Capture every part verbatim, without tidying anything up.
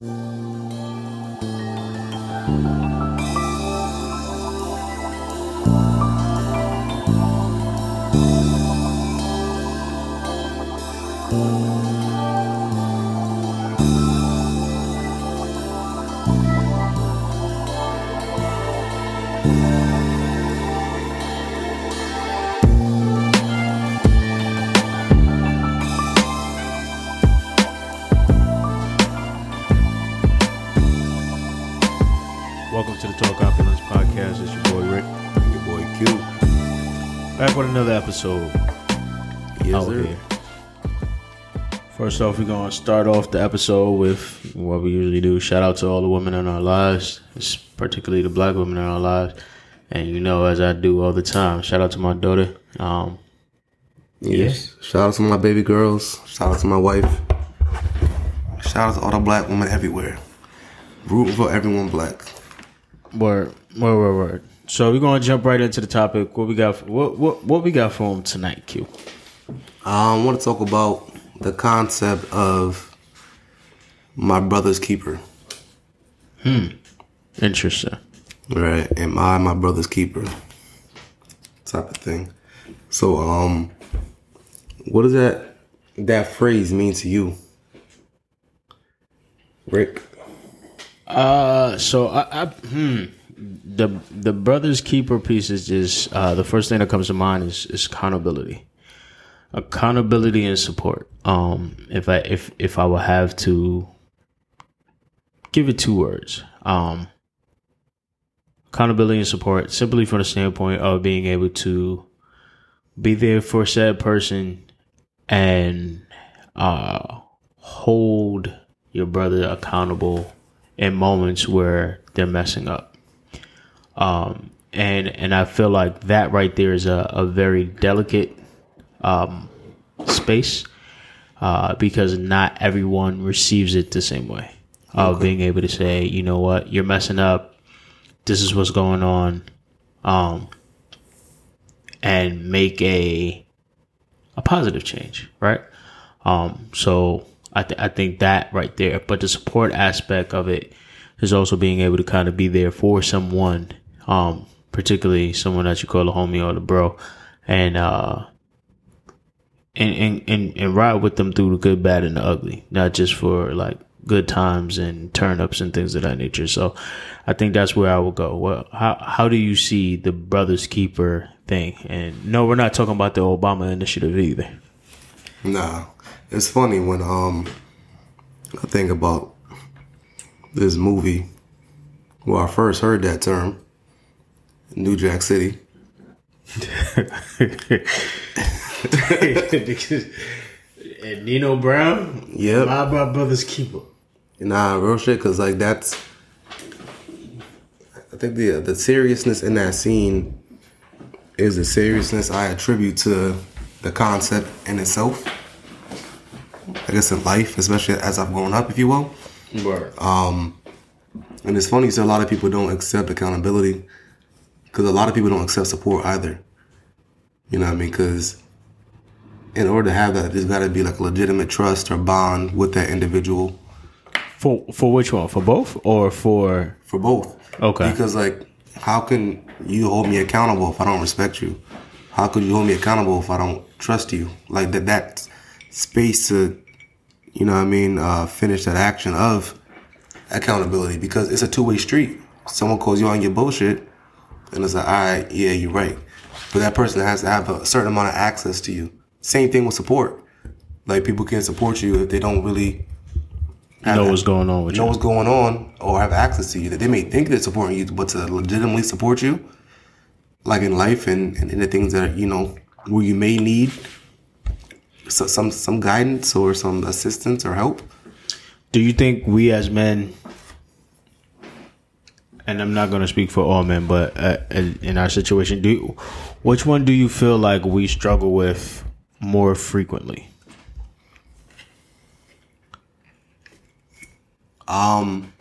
Welcome to the Talk Opulence Podcast. It's your boy Rick. And your boy Q. Back with another episode. Yes, out sir. here. First off, we're going to start off the episode with what we usually do. Shout out to all the women in our lives, particularly the black women in our lives. And you know, as I do all the time, shout out to my daughter. Um, Yes. Yeah. Shout out to my baby girls. Shout out to my wife. Shout out to all the black women everywhere. Rooting for everyone black. Word, word, word, word. So we're going to jump right into the topic. What we got? What what what we got for them tonight, Q? I want to talk about the concept of my brother's keeper. Hmm. Interesting. Right. Am I my brother's keeper? Type of thing. So, um, what does that that phrase mean to you, Rick? Uh, so I, I hmm, the the brother's keeper piece is just uh, the first thing that comes to mind is, is accountability, accountability and support. Um, if I if if I would have to give it two words, um, accountability and support, simply from the standpoint of being able to be there for said person and uh hold your brother accountable in moments where they're messing up. Um, and, and I feel like that right there is a, a very delicate, um, space, uh, because not everyone receives it the same way of okay. being able to say, you know what, you're messing up. This is what's going on. Um, and make a, a positive change. Right. Um, so, I, th- I think that right there, but the support aspect of it is also being able to kind of be there for someone, um, particularly someone that you call a homie or the bro, and uh, and, and and and ride with them through the good, bad, and the ugly, not just for like good times and turn ups and things of that nature. So, I think that's where I will go. Well, how how do you see the brother's keeper thing? And no, we're not talking about the Obama initiative either. Nah. It's funny when um I think about this movie where I first heard that term, New Jack City. And Nino Brown, yep, my brother's keeper. Nah, real shit, cause like that's, I think the the seriousness in that scene is the seriousness I attribute to the concept in itself. I guess in life, especially as I've grown up, if you will. Right. Um, and it's funny, so a lot of people don't accept accountability because a lot of people don't accept support either. You know what I mean? Because in order to have that, there's got to be like a legitimate trust or bond with that individual. For for which one? For both or for? For both. Okay. Because like, how can you hold me accountable if I don't respect you? How could you hold me accountable if I don't trust you? Like that that space to, you know what I mean, uh, finish that action of accountability, because it's a two-way street. Someone calls you on your bullshit and it's like, all right, yeah, you're right. But that person has to have a certain amount of access to you. Same thing with support. Like, people can't support you if they don't really have know that, what's going on with know you. what's going on or have access to you. That they may think they're supporting you, but to legitimately support you, like in life and, and in the things that, you know, where you may need So some some guidance or some assistance or help. Do you think we as men, and I'm not going to speak for all men, but uh, in our situation, do you, which one do you feel like we struggle with more frequently? Um,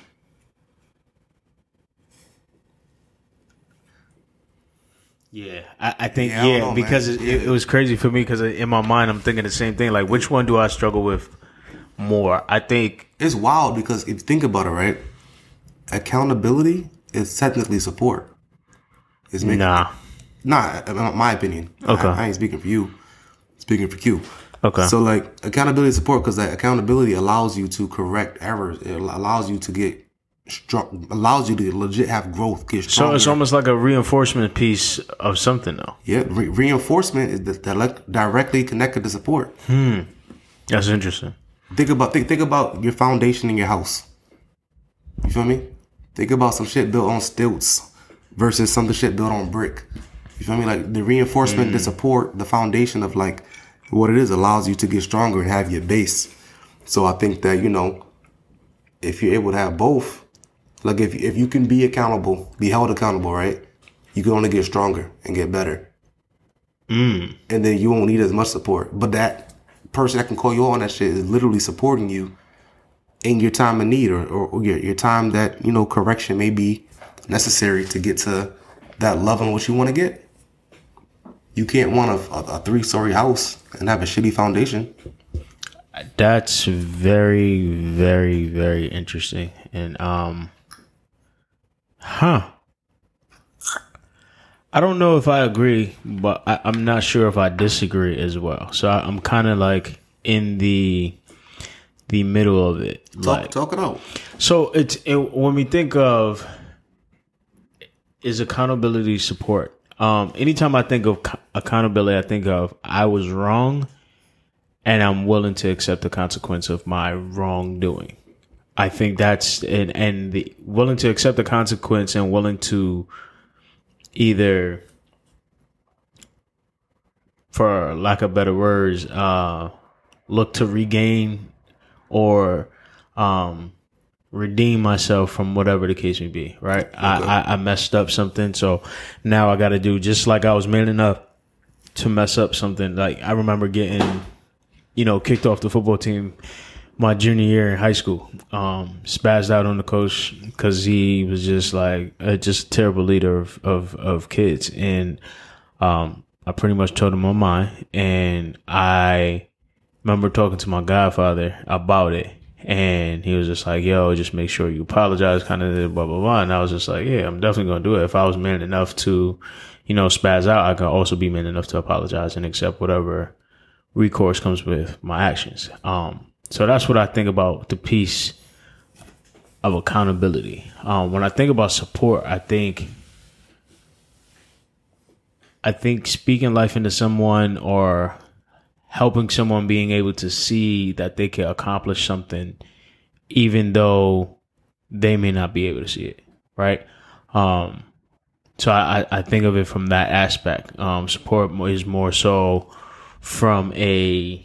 Yeah, I, I think yeah, I yeah know, because it, yeah. it, it was crazy for me because in my mind I'm thinking the same thing. Like, which one do I struggle with more? I think it's wild because if you think about it, right? Accountability is technically support. It's making, Nah. Nah, in my opinion. Okay. I, I ain't speaking for you. I'm speaking for Q. Okay. So like accountability support, because that accountability allows you to correct errors. It allows you to get strong, allows you to legit have growth, get So stronger. it's almost like a reinforcement piece of something, though. Yeah, re- reinforcement is the, direct, directly connected to support. Hmm. That's interesting. Think about think think about your foundation in your house. You feel me? Think about some shit built on stilts versus some shit built on brick. You feel me? Like the reinforcement, mm. the support, the foundation of like what it is allows you to get stronger and have your base. So I think that, you know, if you're able to have both, like if if you can be accountable, be held accountable, right? You can only get stronger and get better. Mm. And then you won't need as much support. But that person that can call you on that shit is literally supporting you in your time of need or, or, or your, your time that, you know, correction may be necessary to get to that level of what you want to get. You can't want a, a, a three-story house and have a shitty foundation. That's very, very, very interesting. And, um, huh. I don't know if I agree, but I, I'm not sure if I disagree as well. So I, I'm kind of like in the the middle of it. Talk, like, talk it out. So it's it, when we think of is accountability support. Um, anytime I think of co- accountability, I think of I was wrong, and I'm willing to accept the consequence of my wrongdoing. I think that's and and the willing to accept the consequence and willing to either, for lack of better words, uh, look to regain or um, redeem myself from whatever the case may be, right? Okay. I, I, I messed up something, so now I got to do just like I was man enough to mess up something. Like I remember getting, you know, kicked off the football team my junior year in high school. Um, spazzed out on the coach because he was just like a just a terrible leader of, of, of kids. And um, I pretty much told him my mind. And I remember talking to my godfather about it. And he was just like, yo, just make sure you apologize, kind of blah, blah, blah. And I was just like, yeah, I'm definitely going to do it. If I was man enough to, you know, spaz out, I can also be man enough to apologize and accept whatever recourse comes with my actions. Um, So that's what I think about the piece of accountability. Um, when I think about support, I think I think speaking life into someone or helping someone being able to see that they can accomplish something, even though they may not be able to see it, right? Um, so I, I think of it from that aspect. Um, support is more so from a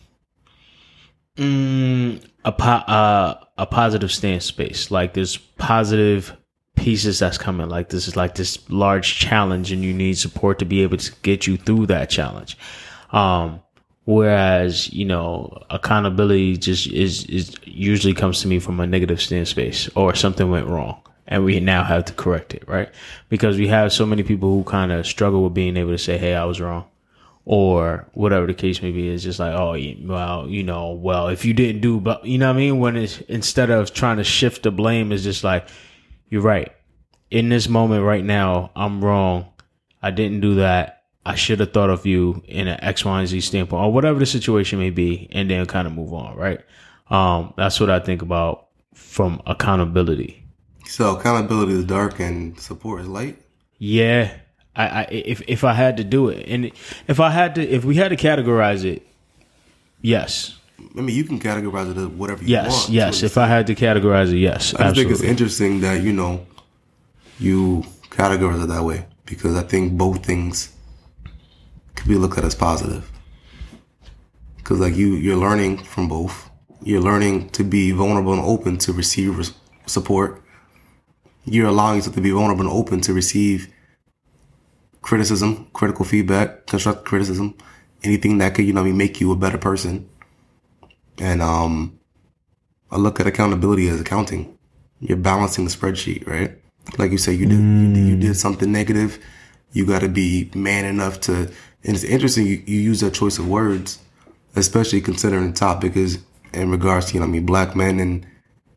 Mm, a po- uh, a positive stance space. Like there's positive pieces that's coming. Like this is like this large challenge, and you need support to be able to get you through that challenge. Um, whereas you know accountability just is is usually comes to me from a negative stance space, or something went wrong, and we now have to correct it, right? Because we have so many people who kind of struggle with being able to say, "Hey, I was wrong." Or whatever the case may be, it's just like, oh, well, you know, well, if you didn't do, but you know what I mean? When it's instead of trying to shift the blame, it's just like, you're right. In this moment right now, I'm wrong. I didn't do that. I should have thought of you in an X, Y, and Z standpoint, or whatever the situation may be, and then kind of move on, right? Um, that's what I think about from accountability. So accountability is dark and support is light? Yeah. I, I if if I had to do it, and if I had to, if we had to categorize it, yes. I mean, you can categorize it as whatever you yes, want. Yes, yes. If I had to categorize it, yes. I just think it's interesting that you know you categorize it that way, because I think both things could be looked at as positive. Because like you, you're learning from both. You're learning to be vulnerable and open to receive res- support. You're allowing yourself to be vulnerable and open to receive criticism, critical feedback, constructive criticism, anything that could, you know, make you a better person. And um, I look at accountability as accounting. You're balancing the spreadsheet, right? Like you say, you did mm. you did something negative. You got to be man enough to. And it's interesting you, you use that choice of words, especially considering the topic is in regards to, you know, I mean, black men and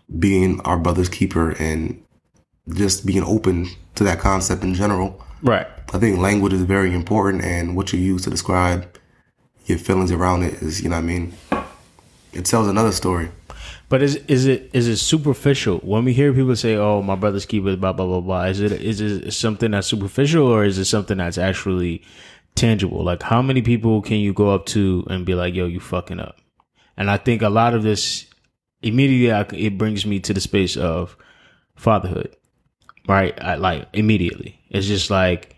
being our brother's keeper and just being open to that concept in general. Right. I think language is very important, and what you use to describe your feelings around it is, you know what I mean? It tells another story. But is is it is it superficial when we hear people say, "Oh, my brother's keeper," blah blah blah blah? Is it is it something that's superficial, or is it something that's actually tangible? Like, how many people can you go up to and be like, "Yo, you fucking up"? And I think a lot of this immediately I, it brings me to the space of fatherhood, right? I, like immediately, it's just like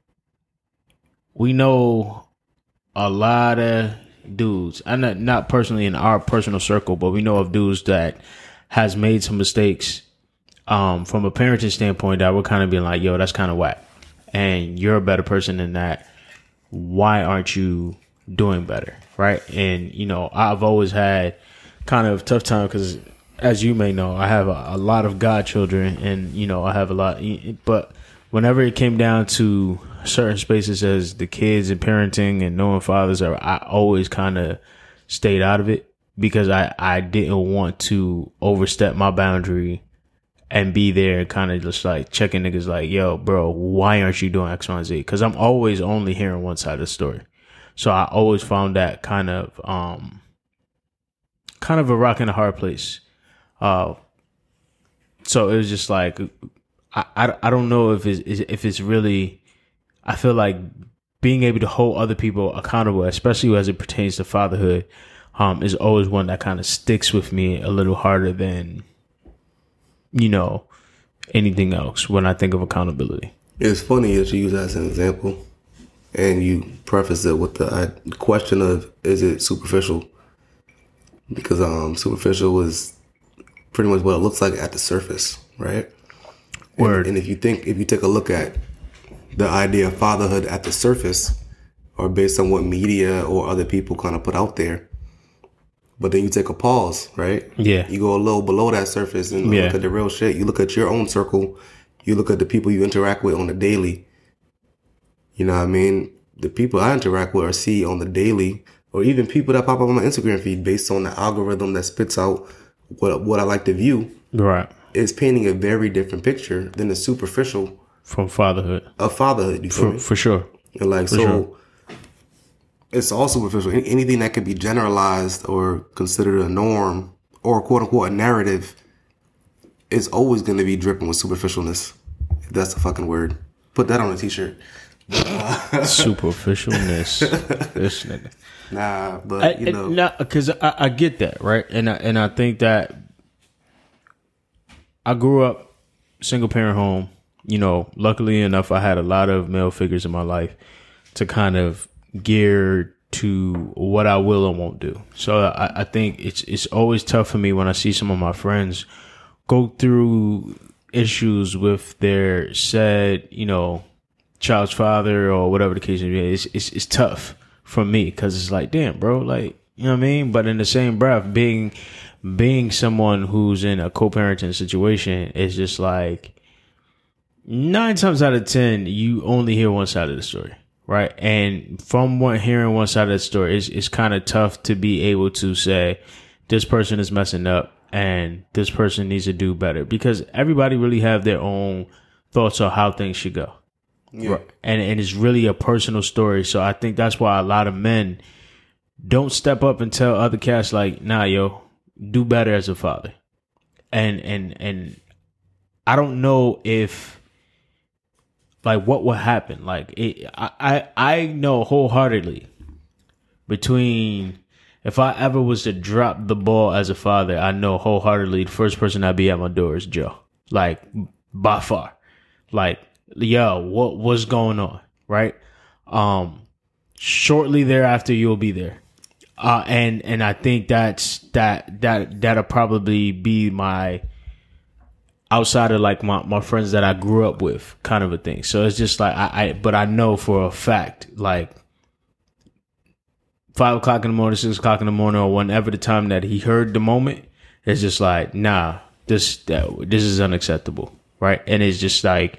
we know a lot of dudes. I'm not not personally in our personal circle, but we know of dudes that has made some mistakes um, from a parenting standpoint that we're kind of being like, yo, that's kind of whack. And you're a better person than that. Why aren't you doing better? Right. And, you know, I've always had kind of tough time because, as you may know, I have a, a lot of godchildren and, you know, I have a lot. But whenever it came down to certain spaces as the kids and parenting and knowing fathers, are, I always kind of stayed out of it because I, I didn't want to overstep my boundary and be there and kind of just like checking niggas like, yo, bro, why aren't you doing X, Y, and Z? Because I'm always only hearing one side of the story. So I always found that kind of um, kind of a rock and a hard place. Uh, so it was just like, I, I, I don't know if it's, if it's really, I feel like being able to hold other people accountable, especially as it pertains to fatherhood, um, is always one that kind of sticks with me a little harder than, you know, anything else when I think of accountability. It's funny that you use that as an example and you preface it with the uh, question of, is it superficial? Because um, superficial is pretty much what it looks like at the surface, right? Word. And, and if you think, if you take a look at the idea of fatherhood at the surface, or based on what media or other people kind of put out there, but then you take a pause, right? Yeah. You go a little below that surface and yeah. look at the real shit. You look at your own circle. You look at the people you interact with on the daily. You know what I mean? The people I interact with or see on the daily, or even people that pop up on my Instagram feed based on the algorithm that spits out what what I like to view. Right. Is painting a very different picture than the superficial from fatherhood. Of fatherhood, you feel for, me? For sure. And like, for so sure. It's all superficial. Anything that could be generalized or considered a norm or quote unquote a narrative is always going to be dripping with superficialness. If that's a fucking word. Put that on a t-shirt. Superficialness. This nigga. Nah, but I, you know. Nah, because I, I get that, right? And I, and I think that I grew up single parent home. You know, luckily enough, I had a lot of male figures in my life to kind of gear to what I will and won't do. So I, I think it's it's always tough for me when I see some of my friends go through issues with their said, you know, child's father or whatever the case may be. It's, it's, it's tough for me because it's like, damn, bro, like, you know what I mean? But in the same breath, being being someone who's in a co-parenting situation is just like, nine times out of ten, you only hear one side of the story, right? And from one, hearing one side of the story, it's, it's kind of tough to be able to say, this person is messing up and this person needs to do better, because everybody really have their own thoughts on how things should go. Yeah. Right? And, and it's really a personal story. So I think that's why a lot of men don't step up and tell other cats like, nah, yo, do better as a father. And, and, and I don't know if, like, what would happen? Like, it, I, I, I know wholeheartedly between, if I ever was to drop the ball as a father, I know wholeheartedly the first person I'd be at my door is Joe. Like, by far. Like, yo, what what's going on? Right? Um, shortly thereafter, you'll be there. Uh, and, and I think that's, that, that, that'll probably be my, outside of like my, my friends that I grew up with, kind of a thing. So it's just like, I, I, but I know for a fact, like five o'clock in the morning, six o'clock in the morning, or whenever the time that he heard the moment, it's just like, nah, this, that, this is unacceptable. Right. And it's just like,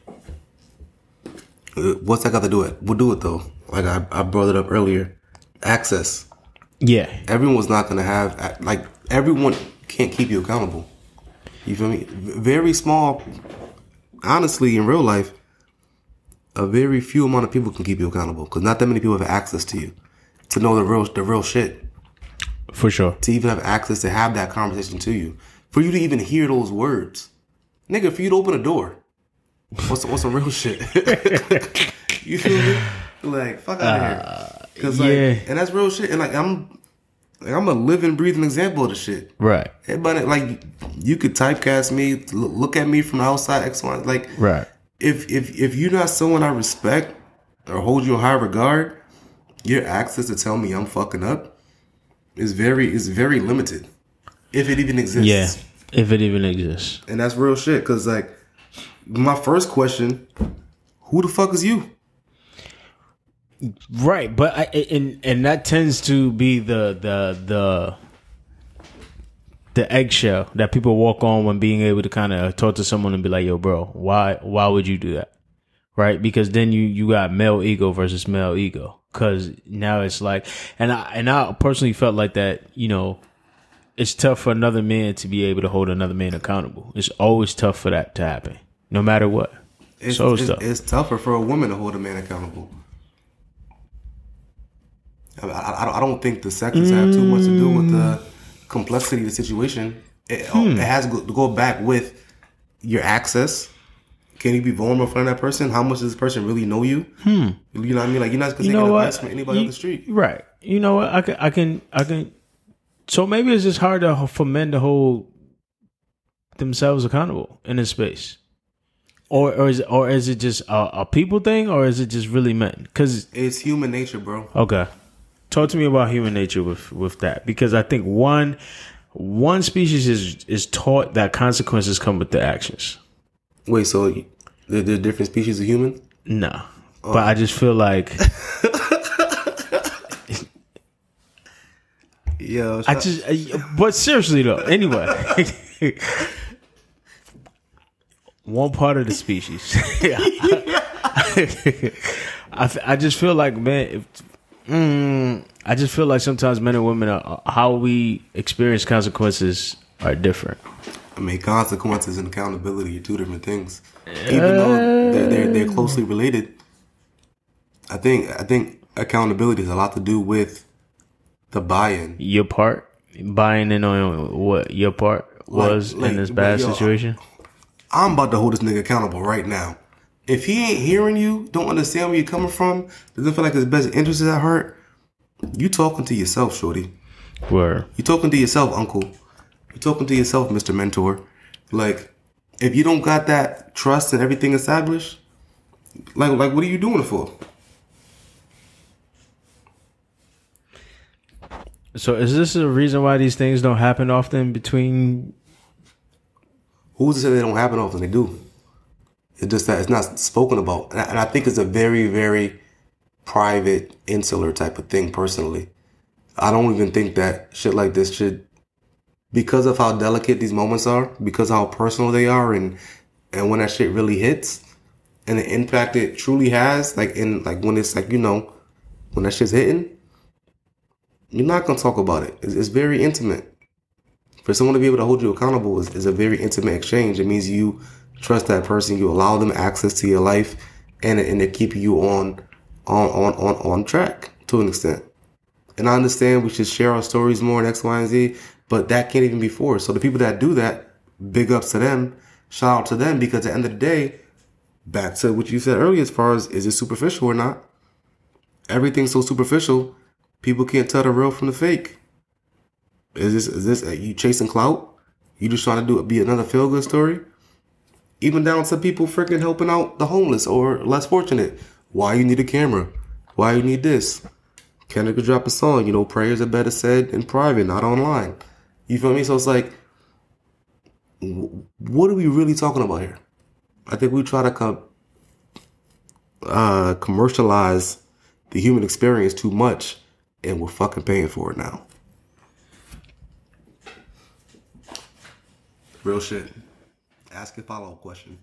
what's that got to do it? We'll do it though. Like I, I brought it up earlier. Access. Yeah. Everyone's not going to have, like, everyone can't keep you accountable. You feel me? Very small. Honestly, in real life, a very few amount of people can keep you accountable because not that many people have access to you to know the real the real shit. For sure. To even have access to have that conversation to you, for you to even hear those words, nigga. For you to open a door, what's what's some real shit? You feel me? Like fuck out of uh, here, because like, yeah. And that's real shit. And like I'm. Like, I'm a living, breathing example of the shit. Right. Everybody, like, you could typecast me, look at me from the outside, X, Y. Like, right. If if if you're not someone I respect or hold you in high regard, your access to tell me I'm fucking up is very is very limited, if it even exists. Yeah, if it even exists. And that's real shit. Because like, my first question, who the fuck is you? Right, but I, and and that tends to be the the the the eggshell that people walk on when being able to kind of talk to someone and be like, "Yo, bro, why why would you do that?" Right? Because then you you got male ego versus male ego. Because now it's like, and I and I personally felt like that. You know, it's tough for another man to be able to hold another man accountable. It's always tough for that to happen, no matter what. It's, so it's, tough. It's tougher for a woman to hold a man accountable. I, I, I don't think the seconds have too much to do with the complexity of the situation. It, hmm. it has to go, to go back with your access. Can you be vulnerable in front of that person? How much does this person really know you? Hmm. You know what I mean? Like you're not just taking advice from anybody you, on the street, right? You know what? I can, I can, I can. So maybe it's just hard to, for men to hold themselves accountable in this space, or or is it, or is it just a, a people thing, or is it just really men? Because it's human nature, bro. Okay. Talk to me about human nature with, with that, because I think one one species is is taught that consequences come with their actions. Wait, so there, there are different species of humans? No, oh. But I just feel like, yo, I just. But seriously though, anyway, one part of the species. I I just feel like, man. If, Mm, I just feel like sometimes men and women, are, how we experience consequences are different. I mean, consequences and accountability are two different things. Even though they're, they're they're closely related, I think I think accountability has a lot to do with the buy-in. Your part, buying in on what your part was like, like, in this bad yo, situation. I'm about to hold this nigga accountable right now. If he ain't hearing you, don't understand where you're coming from, doesn't feel like his best interest is at heart, you talking to yourself, shorty. Where? You talking to yourself, uncle. You talking to yourself, Mister Mentor. Like, if you don't got that trust and everything established, like, like, what are you doing it for? So, is this a reason why these things don't happen often between? Who's to say they don't happen often? They do. It's just that it's not spoken about. And I, and I think it's a very, very private, insular type of thing, personally. I don't even think that shit like this should, because of how delicate these moments are, because of how personal they are, and and when that shit really hits, and the impact it truly has, like in like when it's like, you know, when that shit's hitting, you're not going to talk about it. It's, it's very intimate. For someone to be able to hold you accountable is, is a very intimate exchange. It means you trust that person, you allow them access to your life, and and they keep you on on on on on track to an extent. And I understand we should share our stories more in X, Y, and Z, but that can't even be forced. So the people that do that, big ups to them, shout out to them, because at the end of the day, back to what you said earlier, as far as is it superficial or not, everything's so superficial, people can't tell the real from the fake. Is this is this are you chasing clout? You just trying to do be another feel good story? Even down to people freaking helping out the homeless or less fortunate. Why you need a camera? Why you need this? Kendrick could drop a song, you know, prayers are better said in private, not online. You feel me? So it's like, what are we really talking about here? I think we try to com- uh, commercialize the human experience too much, and we're fucking paying for it now. Real shit. Ask a follow-up question.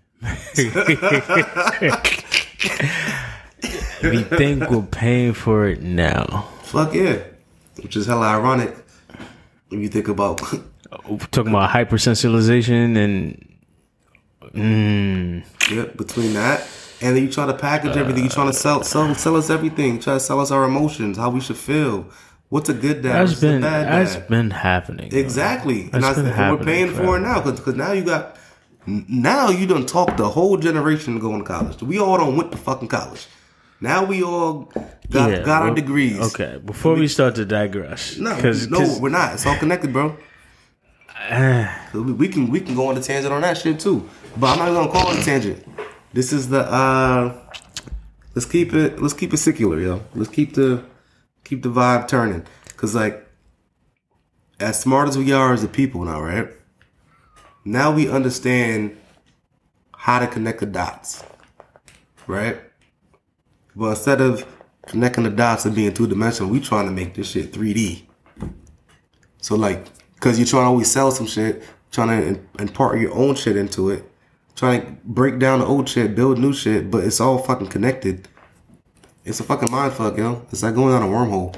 We think we're paying for it now. Fuck yeah. Which is hella ironic if you think about talking about hypersensitization and. Mm. Yep, between that and then you try to package everything. You trying to sell, sell, sell us everything. You try to sell us our emotions, how we should feel. What's a good dad? That's What's been a bad that's dad? been happening. Exactly, and, I, been and we're paying forever. for it now because now you got now you done talked the whole generation going to college. We all done went to fucking college. Now we all got Yeah, got our well, degrees. Okay, before we start to digress, No, cause, no, 'cause- we're not. It's all connected, bro. So we, we can we can go on the tangent on that shit too, but I'm not gonna call it a tangent. This is the uh, let's keep it let's keep it secular, yo. Let's keep the keep the vibe turning, cause like as smart as we are as a people now, right? Now we understand how to connect the dots, right? But instead of connecting the dots and being two dimensional, we trying to make this shit three D. So like. Because you're trying to always sell some shit, trying to impart your own shit into it, trying to break down the old shit, build new shit, but it's all fucking connected. It's a fucking mind fuck, yo. It's like going down a wormhole.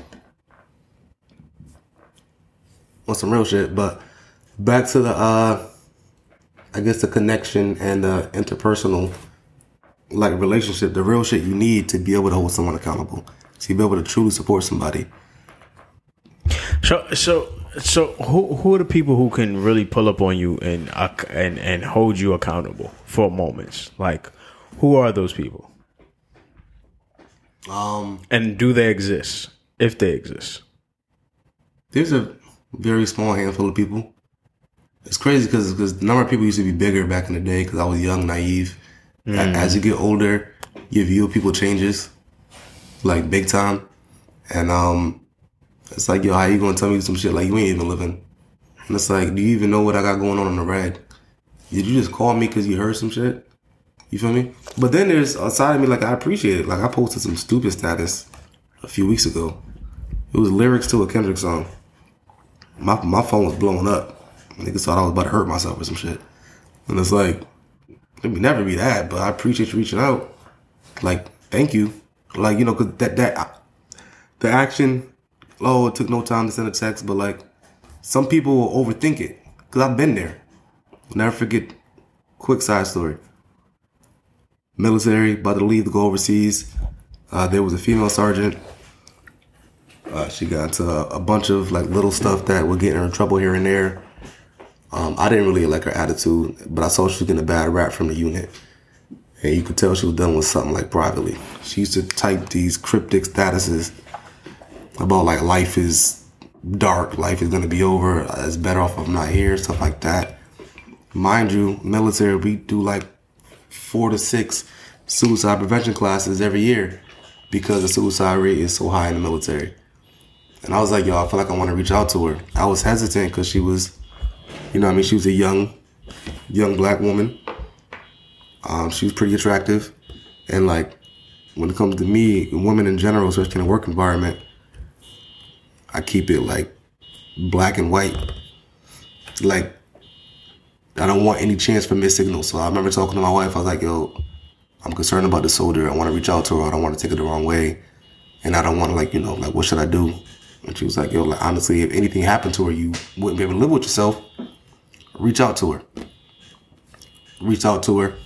On some real shit, but back to the, uh, I guess the connection and the interpersonal, like relationship, the real shit you need to be able to hold someone accountable. To be able to truly support somebody. So, so, so, who who are the people who can really pull up on you and uh, and and hold you accountable for moments? Like, who are those people? Um, and do they exist? If they exist, there's a very small handful of people. It's crazy because because the number of people used to be bigger back in the day. Because I was young, naive. Mm. As you get older, your view of people changes, like big time, and um. It's like, yo, how you gonna tell me some shit like you ain't even living? And it's like, do you even know what I got going on in the red? Did you just call me because you heard some shit? You feel me? But then there's a side of me, like, I appreciate it. Like, I posted some stupid status a few weeks ago. It was lyrics to a Kendrick song. My my phone was blowing up. Niggas thought I was about to hurt myself or some shit. And it's like, it would never be that, but I appreciate you reaching out. Like, thank you. Like, you know, because that, that, the action... Oh, it took no time to send a text, but like some people will overthink it because I've been there. I'll never forget. Quick side story. Military, about to leave to go overseas. Uh, there was a female sergeant. Uh, she got into a, a bunch of like little stuff that would get her in trouble here and there. Um, I didn't really like her attitude, but I saw she was getting a bad rap from the unit. And you could tell she was done with something like privately. She used to type these cryptic statuses about like life is dark, life is gonna be over, it's better off if I'm not here, stuff like that. Mind you, military, we do like four to six suicide prevention classes every year because the suicide rate is so high in the military. And I was like, yo, I feel like I want to reach out to her. I was hesitant because she was, you know what I mean, she was a young, young black woman. Um, she was pretty attractive. And like, when it comes to me, women in general, especially in a work environment, I keep it like black and white. Like, I don't want any chance for missed signals. So I remember talking to my wife. I was like, yo, I'm concerned about the soldier. I want to reach out to her. I don't want to take it the wrong way. And I don't want to, like, you know, like, what should I do? And she was like, yo, like, honestly, if anything happened to her, you wouldn't be able to live with yourself. Reach out to her. Reach out to her.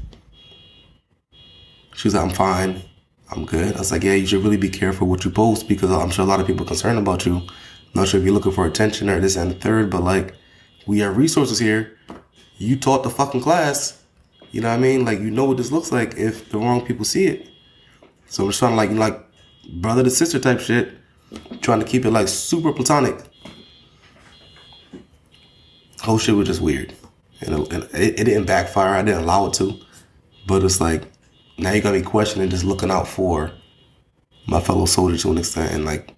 She was like, I'm fine. I'm good. I was like, yeah, you should really be careful what you post because I'm sure a lot of people are concerned about you. I'm not sure if you're looking for attention or this and the third, but like, we have resources here. You taught the fucking class. You know what I mean? Like, you know what this looks like if the wrong people see it. So I'm just trying to like, like brother to sister type shit, trying to keep it like super platonic. Whole shit was just weird. And it, it, it didn't backfire. I didn't allow it to. But it's like, now you gotta be questioning, just looking out for my fellow soldier to an extent, and like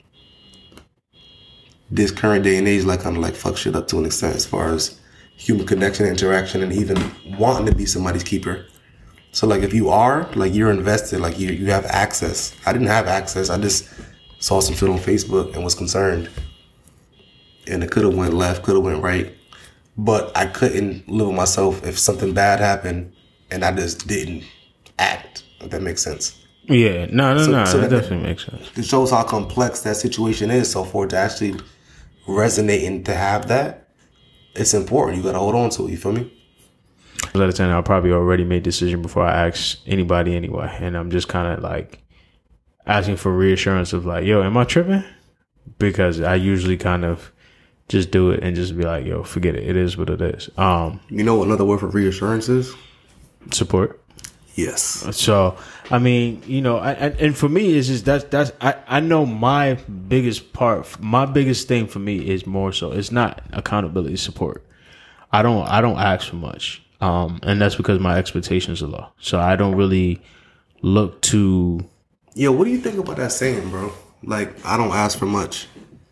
this current day and age, like kind of like fuck shit up to an extent as far as human connection, interaction, and even wanting to be somebody's keeper. So like if you are, like you're invested, like you you have access. I didn't have access. I just saw some shit on Facebook and was concerned, and it could have went left, could have went right, but I couldn't live with myself if something bad happened and I just didn't act, if that makes sense. Yeah, no, no, so, no, so that, that definitely makes sense. It shows how complex that situation is. So for it to actually resonate and to have that, it's important. You gotta hold on to it. You feel me? Out of ten, I probably already made a decision before I ask anybody anyway, and I'm just kind of like asking for reassurance of like, yo, am I tripping? Because I usually kind of just do it and just be like, yo, forget it. It is what it is. Um, you know what another word for reassurance is? Support. Yes. So, I mean, you know, I, and, and for me, it's just that's, that's, I, I know my biggest part, my biggest thing for me is more so, it's not accountability, support. I don't, I don't ask for much. Um, and that's because my expectations are low. So I don't really look to. Yo, what do you think about that saying, bro? Like, I don't ask for much.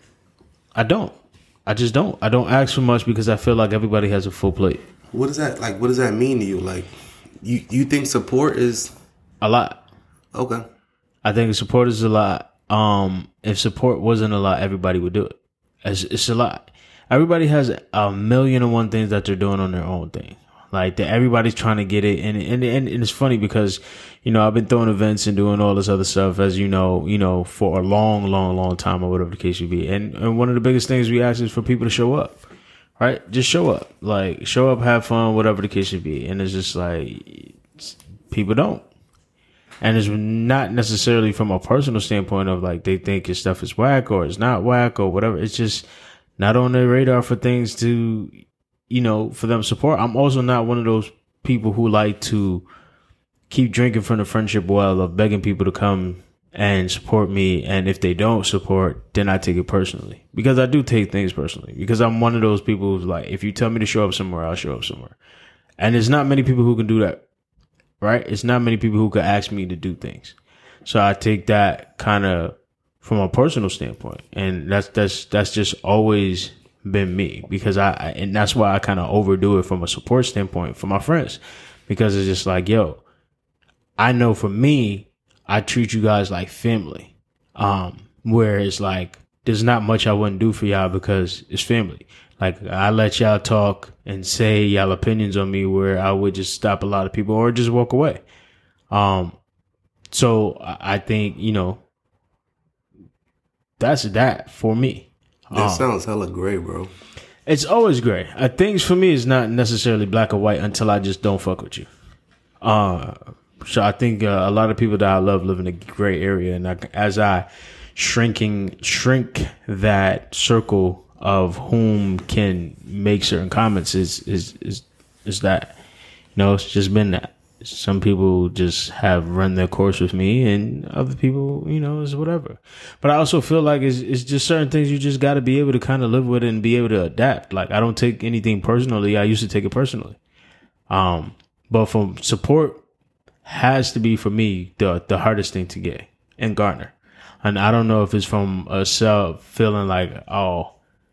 I don't. I just don't. I don't ask for much because I feel like everybody has a full plate. What does that like? What does that mean to you? Like, you you think support is a lot? Okay. I think support is a lot. Um, if support wasn't a lot, everybody would do it. It's, it's a lot. Everybody has a million and one things that they're doing on their own thing. Like that, everybody's trying to get it, and, and and and it's funny because, you know, I've been throwing events and doing all this other stuff, as you know, you know, for a long, long, long time, or whatever the case would be. And and one of the biggest things we ask is for people to show up, right? Just show up, like show up, have fun, whatever the case should be. And it's just like people don't, and it's not necessarily from a personal standpoint of like they think your stuff is whack or it's not whack or whatever. It's just not on their radar for things to, you know, for them to support. I'm also not one of those people who like to keep drinking from the friendship well of begging people to come and support me. And if they don't support, then I take it personally, because I do take things personally, because I'm one of those people who's like, if you tell me to show up somewhere, I'll show up somewhere. And there's not many people who can do that, right? It's not many people who can ask me to do things. So I take that kind of from a personal standpoint. And that's, that's, that's just always been me, because I, I and that's why I kind of overdo it from a support standpoint for my friends, because it's just like, yo, I know for me, I treat you guys like family. Um, where it's like, there's not much I wouldn't do for y'all because it's family. Like, I let y'all talk and say y'all opinions on me where I would just stop a lot of people or just walk away. Um, so I think, you know, that's that for me. That um, sounds hella gray, bro. It's always gray. Uh, things for me is not necessarily black or white until I just don't fuck with you. Uh, so I think uh, a lot of people that I love live in a gray area, and I, as I shrinking shrink that circle of whom can make certain comments, is is is is that, you know, it's just been that. Some people just have run their course with me, and other people, you know, is whatever. But I also feel like it's, it's just certain things you just got to be able to kind of live with and be able to adapt. Like, I don't take anything personally. I used to take it personally. Um, but from support has to be, for me, the the hardest thing to get and garner. And I don't know if it's from a self feeling like, oh,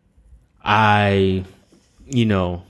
I, you know,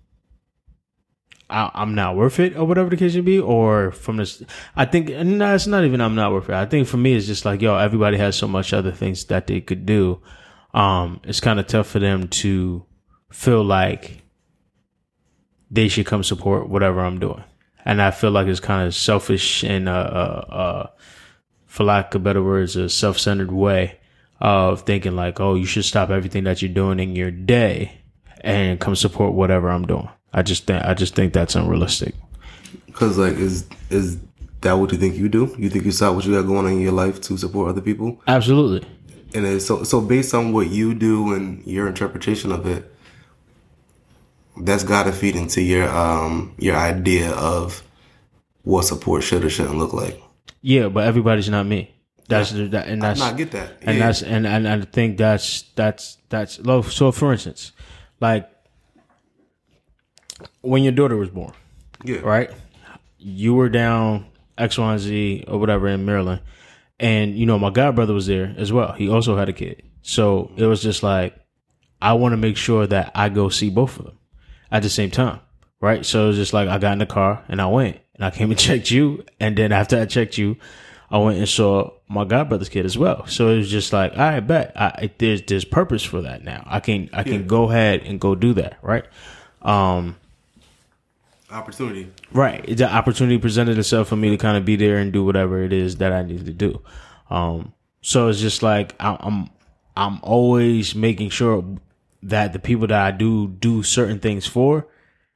I, I'm not worth it or whatever the case should be, or from this, I think, no, it's not even I'm not worth it. I think for me, it's just like, yo, everybody has so much other things that they could do. Um, it's kind of tough for them to feel like they should come support whatever I'm doing. And I feel like it's kind of selfish and, uh, uh, uh, for lack of better words, a self-centered way of thinking like, oh, you should stop everything that you're doing in your day and come support whatever I'm doing. I just think I just think that's unrealistic. Cause like, is is that what you think you do? You think you stop what you got going on in your life to support other people? Absolutely. And it's so so based on what you do and your interpretation of it, that's got to feed into your um your idea of what support should or shouldn't look like. Yeah, but everybody's not me. That's yeah. that, and that's I not get that. And yeah. that's and, and I think that's that's that's low. So for instance, like, when your daughter was born, yeah, right? You were down X, Y, and Z or whatever in Maryland, and you know my godbrother was there as well. He also had a kid, so it was just like, I want to make sure that I go see both of them at the same time, right? So it was just like, I got in the car and I went and I came and checked you, and then after I checked you, I went and saw my godbrother's kid as well. So it was just like, all right, bet I, there's there's purpose for that now. I can I can yeah. go ahead and go do that, right? Um, opportunity, right? The opportunity presented itself for me to kind of be there and do whatever it is that I need to do. Um, so it's just like I, I'm I'm always making sure that the people that I do do certain things for,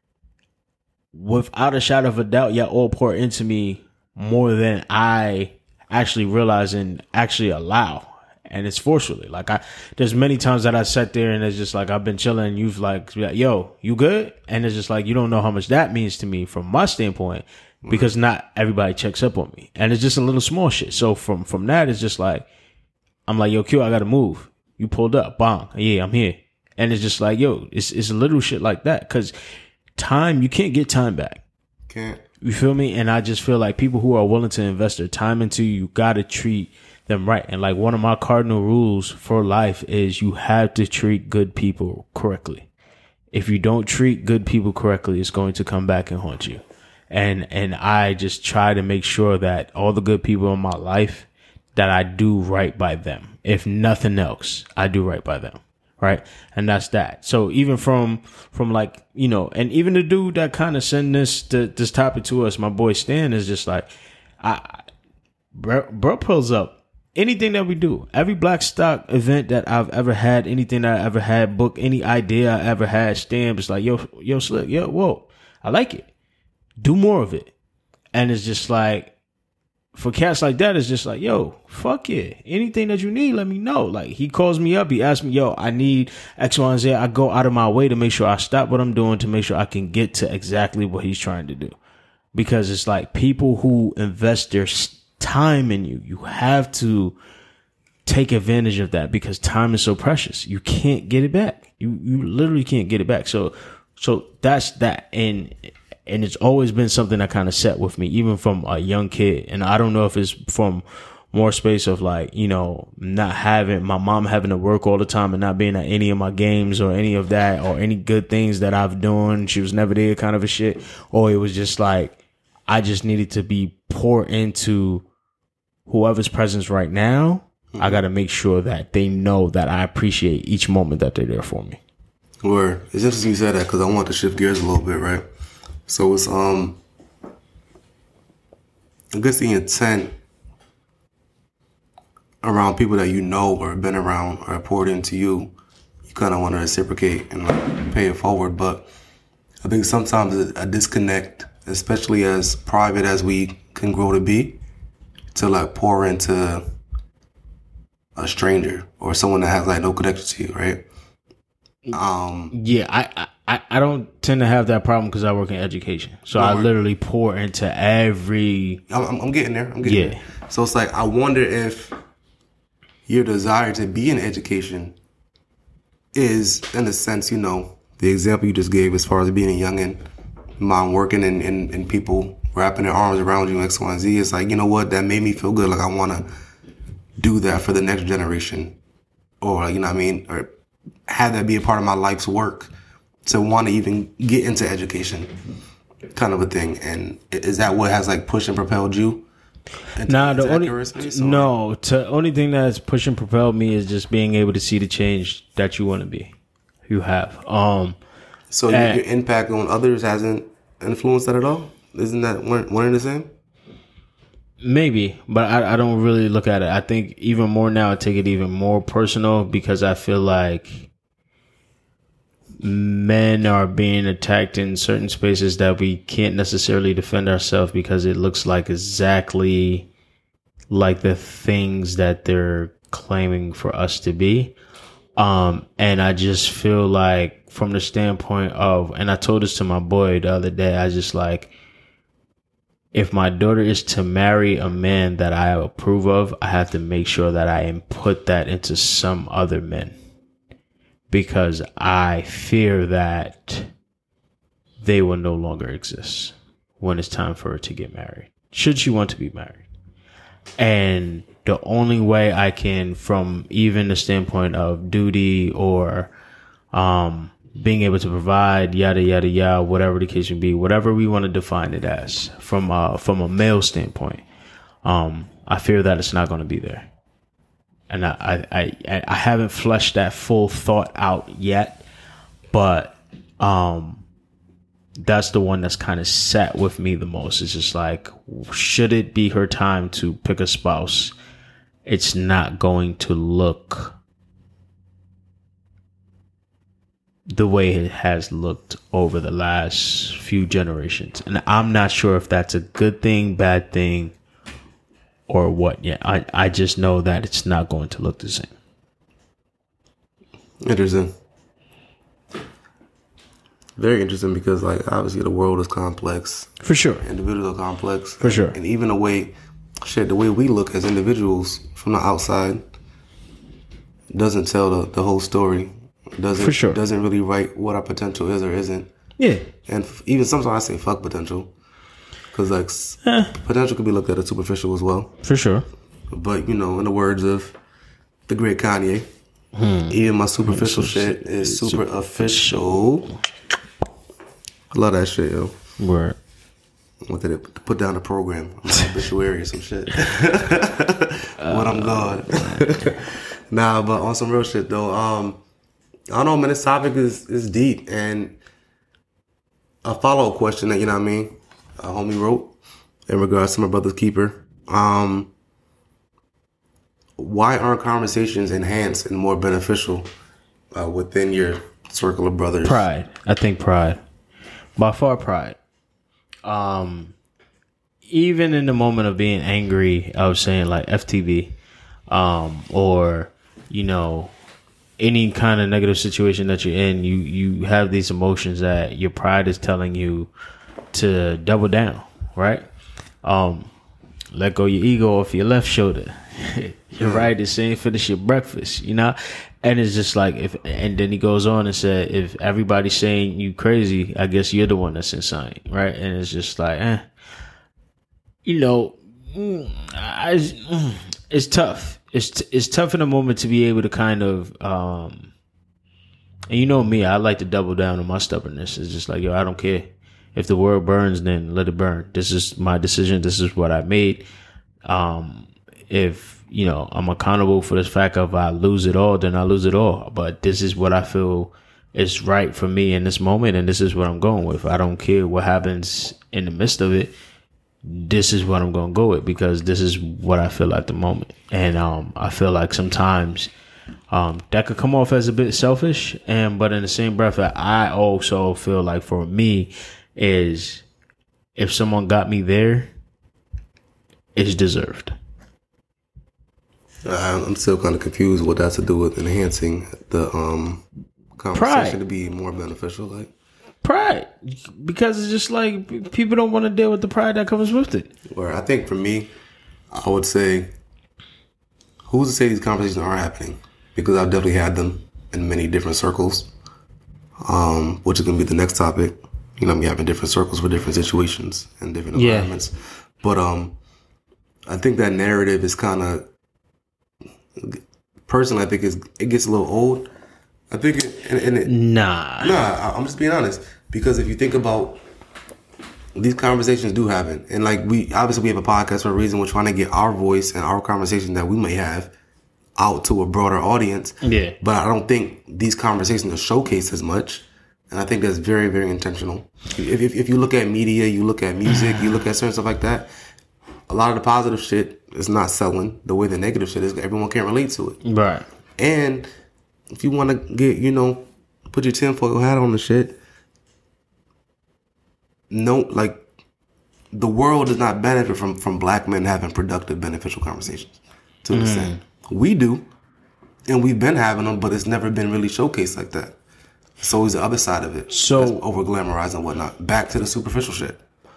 without a shadow of a doubt, y'all all pour into me more than I actually realize and actually allow. And it's forcefully. Like, I, there's many times that I sat there and it's just like, I've been chilling and you've like, yo, you good? And it's just like, you don't know how much that means to me from my standpoint, because not everybody checks up on me. And it's just a little small shit. So from, from that, it's just like, I'm like, yo, Q, I got to move. You pulled up. Bong. Yeah, I'm here. And it's just like, yo, it's, it's a little shit like that. Cause time, you can't get time back. Can't. You feel me? And I just feel like people who are willing to invest their time into you, you got to treat them right. And like, one of my cardinal rules for life is you have to treat good people correctly. If you don't treat good people correctly, it's going to come back and haunt you. And, and I just try to make sure that all the good people in my life, that I do right by them. If nothing else, I do right by them. Right. And that's that. So even from, from like, you know, and even the dude that kind of sent this, to, this topic to us, my boy Stan, is just like, I, bro, bro pulls up anything that we do, every Black Stock event that I've ever had, anything that I ever had, book, any idea I ever had, Stan is like, yo, yo, Slick, yo, whoa, I like it. Do more of it. And it's just like, for cats like that, it's just like, yo, fuck yeah. Anything that you need, let me know. Like, he calls me up. He asks me, yo, I need X, Y, and Z. I go out of my way to make sure I stop what I'm doing to make sure I can get to exactly what he's trying to do. Because it's like, people who invest their time in you, you have to take advantage of that, because time is so precious. You can't get it back. You you literally can't get it back. So so that's that. And And it's always been something that kind of set with me, even from a young kid. And I don't know if it's from more space of like, you know, not having my mom having to work all the time and not being at any of my games or any of that or any good things that I've done. She was never there kind of a shit. Or it was just like, I just needed to be poured into whoever's presence right now. Mm-hmm. I got to make sure that they know that I appreciate each moment that they're there for me. Word. It's interesting you said that, because I want to shift gears a little bit, right? So it's, um, I guess the intent around people that you know or been around or poured into you, you kind of want to reciprocate and like pay it forward. But I think sometimes a disconnect, especially as private as we can grow to be, to like pour into a stranger or someone that has like no connection to you, right? Um, yeah, I, I, I don't tend to have that problem because I work in education. So I literally pour into every... I'm, I'm getting there. I'm getting yeah. there. So it's like, I wonder if your desire to be in education is, in a sense, you know, the example you just gave as far as being a youngin', mom working and, and, and people wrapping their arms around you, X, Y, and Z. It's like, you know what? That made me feel good. Like, I want to do that for the next generation. Or, you know what I mean? Or have that be a part of my life's work, to want to even get into education, kind of a thing. And is that what has like pushed and propelled you? Nah, the only no, the only thing that's pushed and propelled me is just being able to see the change that you want to be, you have. Um, so and, your impact on others hasn't influenced that at all? Isn't that one, one and the same? Maybe, but I, I don't really look at it. I think even more now, I take it even more personal, because I feel like men are being attacked in certain spaces that we can't necessarily defend ourselves, because it looks like exactly like the things that they're claiming for us to be. Um, and I just feel like, from the standpoint of, and I told this to my boy the other day, I just like, if my daughter is to marry a man that I approve of, I have to make sure that I input that into some other men, because I fear that they will no longer exist when it's time for her to get married, should she want to be married. And the only way I can, from even the standpoint of duty or um being able to provide, yada, yada, yada, whatever the case may be, whatever we want to define it as, from uh, from a male standpoint, um, I fear that it's not going to be there. And I, I, I, I haven't fleshed that full thought out yet, but um, that's the one that's kind of sat with me the most. It's just like, should it be her time to pick a spouse, it's not going to look the way it has looked over the last few generations. And I'm not sure if that's a good thing, bad thing, or what. Yeah, I, I just know that it's not going to look the same. Interesting. Very interesting because, like, obviously the world is complex. For sure. Individuals are complex. For sure. And even the way, shit, the way we look as individuals from the outside doesn't tell the, the whole story. Doesn't, For sure. Doesn't really write what our potential is or isn't. Yeah. And f- even sometimes I say fuck potential. Because, like, eh. potential can be looked at as superficial as well. For sure. But, you know, in the words of the great Kanye, hmm. even my superficial shit is super official. I love that shit, yo. Word. I wanted to put down the program. I'm an obituary or some shit. When I'm gone. Nah, but on some real shit, though. Um, I don't know, man. This topic is, is deep. And a follow-up question that, you know what I mean, a homie wrote in regards to my brother's keeper. Um, why aren't conversations enhanced and more beneficial uh, within your circle of brothers? Pride. I think pride. By far pride. Um, even in the moment of being angry, I was saying like F T V, um, or, you know, any kind of negative situation that you're in, you, you have these emotions that your pride is telling you to double down, right? Um, let go your ego off your left shoulder. Your right is saying finish your breakfast, you know? And it's just like, if, and then he goes on and said, if everybody's saying you crazy, I guess you're the one that's insane, right? And it's just like, eh, you know, I, it's tough. It's t- it's tough in a moment to be able to kind of, um, and you know me, I like to double down on my stubbornness. It's just like, yo, I don't care. If the world burns, then let it burn. This is my decision. This is what I made. Um, if, you know, I'm accountable for this fact of I lose it all, then I lose it all. But this is what I feel is right for me in this moment, and this is what I'm going with. I don't care what happens in the midst of it. This is what I'm going to go with because this is what I feel at the moment. And um, I feel like sometimes um, that could come off as a bit selfish. And but in the same breath, I also feel like for me is if someone got me there, it's deserved. I'm still kind of confused what that's to do with enhancing the um, conversation Pride. To be more beneficial. Like pride, because it's just like people don't want to deal with the pride that comes with it. Where I think for me, I would say, who's to say these conversations aren't happening? Because I've definitely had them in many different circles, um, which is going to be the next topic. You know, I'm having different circles for different situations and different environments. Yeah. But um, I think that narrative is kind of, personally, I think it's, it gets a little old. I think it, and, and it, nah, nah. I'm just being honest because if you think about these conversations do happen, and like we obviously we have a podcast for a reason. We're trying to get our voice and our conversation that we may have out to a broader audience. Yeah, but I don't think these conversations are showcased as much, and I think that's very, very intentional. If if, if you look at media, you look at music, you look at certain stuff like that. A lot of the positive shit is not selling the way the negative shit is. Everyone can't relate to it, right? And if you want to get, you know, put your tinfoil hat on the shit, no, like, the world does not benefit from, from black men having productive, beneficial conversations to the same. Mm. We do, and we've been having them, but it's never been really showcased like that. It's always the other side of it. So, over glamorized and whatnot. Back to the superficial shit.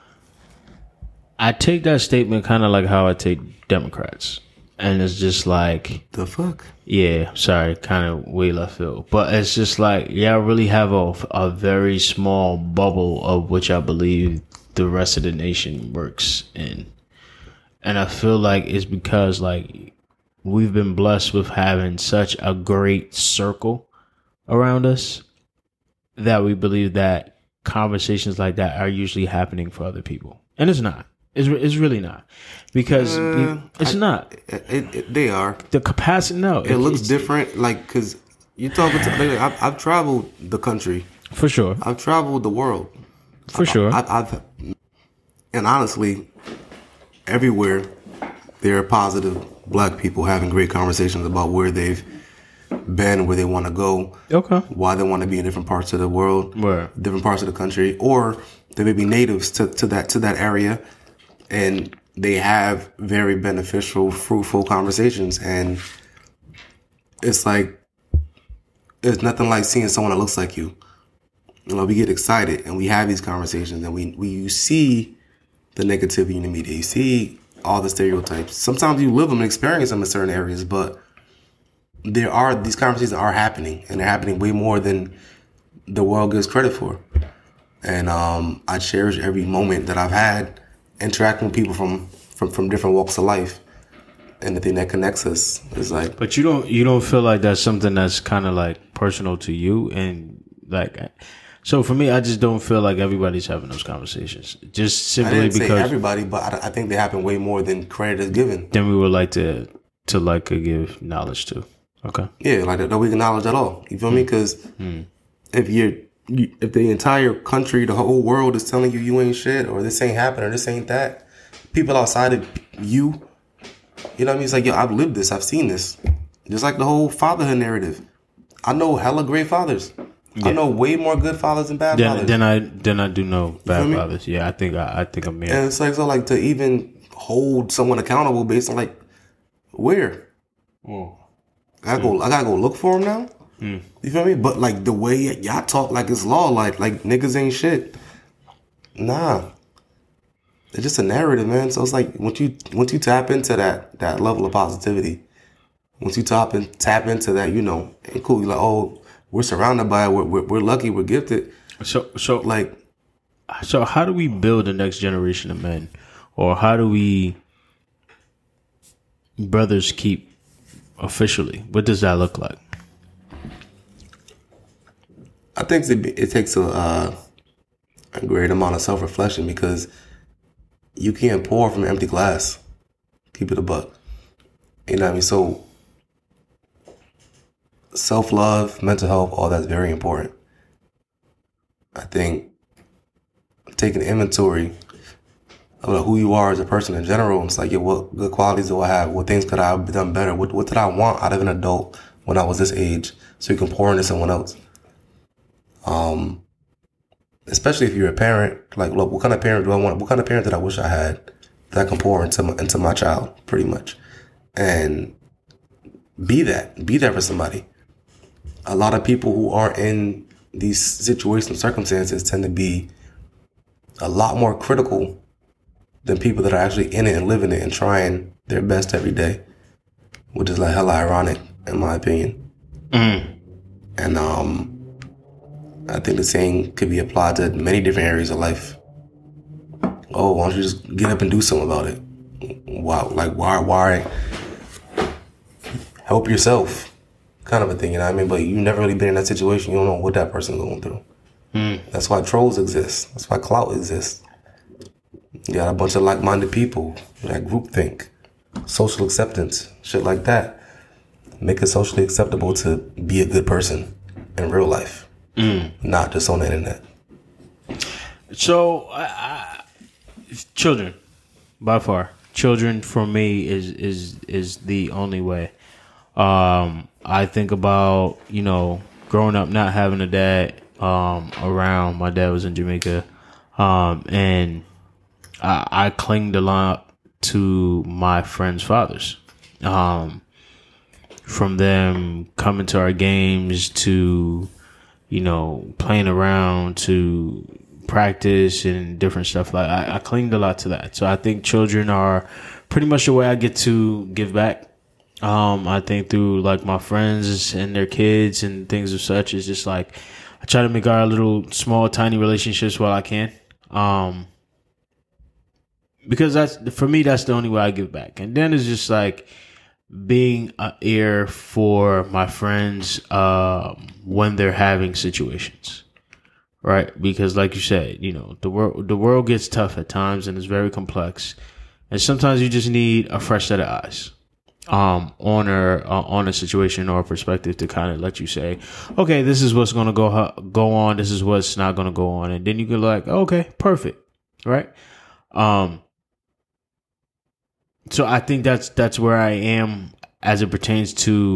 I take that statement kind of like how I take Democrats. And it's just like... The fuck? Yeah, sorry, kind of way left field. But it's just like, yeah, I really have a, a very small bubble of which I believe the rest of the nation works in. And I feel like it's because, like, we've been blessed with having such a great circle around us that we believe that conversations like that are usually happening for other people. And it's not. It's, it's really not. Because uh, it's I, not. It, it, they are. The capacity, no. It, it looks different, like, because you're talking to, like, I've, I've traveled the country. For sure. I've traveled the world. For I, sure. I, I've, and honestly, everywhere there are positive black people having great conversations about where they've been, where they want to go, Okay. why they want to be in different parts of the world, Where? different parts of the country, or they may be natives to, to that to that area, and they have very beneficial, fruitful conversations. And it's like, there's nothing like seeing someone that looks like you. You know, we get excited and we have these conversations, and we, we you see the negativity in the media. You see all the stereotypes. Sometimes you live them and experience them in certain areas, but there are, these conversations are happening, and they're happening way more than the world gives credit for. And um, I cherish every moment that I've had interacting with people from, from, from different walks of life. And the thing that connects us is like. But you don't you don't feel like that's something that's kind of like personal to you, and like. So for me, I just don't feel like everybody's having those conversations. Just simply I didn't because say everybody, but I, I think they happen way more than credit is given. Then we would like to to like to give knowledge to. Okay. Yeah, like that, that we acknowledge at all. You feel mm. me? Because mm. if you're, you, if the entire country, the whole world is telling you you ain't shit, or this ain't happening, or this ain't that, people outside of you, you know what I mean? It's like, yo, I've lived this, I've seen this. Just like the whole fatherhood narrative. I know hella great fathers. Yeah. I know way more good fathers than bad then, fathers. Then I then I do know bad fathers. Yeah, I think I, I think I'm here. And it's like, so like to even hold someone accountable based on like where. Oh. I gotta mm. go. I gotta go look for him now. Mm. You feel me? But like the way y'all talk, like it's law, like like niggas ain't shit. Nah, it's just a narrative, man. So it's like once you once you tap into that that level of positivity, once you tap in, tap into that, you know, ain't cool. You're like, oh, we're surrounded by it. We're, we're we're lucky. We're gifted. So so like, so how do we build the next generation of men, or how do we brothers keep officially? What does that look like? I think it, it takes a, uh, a great amount of self-reflection, because you can't pour from an empty glass. Keep it a buck. You know what I mean? So self-love, mental health, all that's very important. I think taking inventory of who you are as a person in general, it's like, yeah, what good qualities do I have? What things could I have done better? What, what did I want out of an adult when I was this age? So you can pour into someone else. Um, especially if you're a parent, like, look, what kind of parent do I want? What kind of parent did I wish I had that I can pour into my, into my child, pretty much, and be that, be that for somebody. A lot of people who are in these situations, circumstances, tend to be a lot more critical than people that are actually in it and living it and trying their best every day, which is like hella ironic, in my opinion. Mm. And um. I think the same could be applied to many different areas of life. Oh, why don't you just get up and do something about it? Wow, like why, why help yourself, kind of a thing, you know what I mean? But you've never really been in that situation. You don't know what that person's going through. Mm. That's why trolls exist. That's why clout exists. You got a bunch of like-minded people, that groupthink, social acceptance, shit like that. Make it socially acceptable to be a good person in real life. Mm. Not just on the internet. So, I, I, children, by far, children for me is is is the only way. Um, I think about, you know, growing up not having a dad um, around. My dad was in Jamaica, um, and I, I clinged a lot to my friends' fathers. Um, from them coming to our games to, you know, playing around to practice and different stuff. Like I, I clinged a lot to that. So I think children are pretty much the way I get to give back. Um, I think through like my friends and their kids and things of such. It's just like I try to make our little small, tiny relationships while I can. Um, because that's, for me, that's the only way I give back. And then it's just like being an ear for my friends um, when they're having situations, right? Because, like you said, you know, the world the world gets tough at times and it's very complex, and sometimes you just need a fresh set of eyes um, on a uh, on a situation or a perspective to kind of let you say, okay, this is what's going to go go on, this is what's not going to go on, and then you can like, okay, perfect, right? Um. So I think that's that's where I am as it pertains to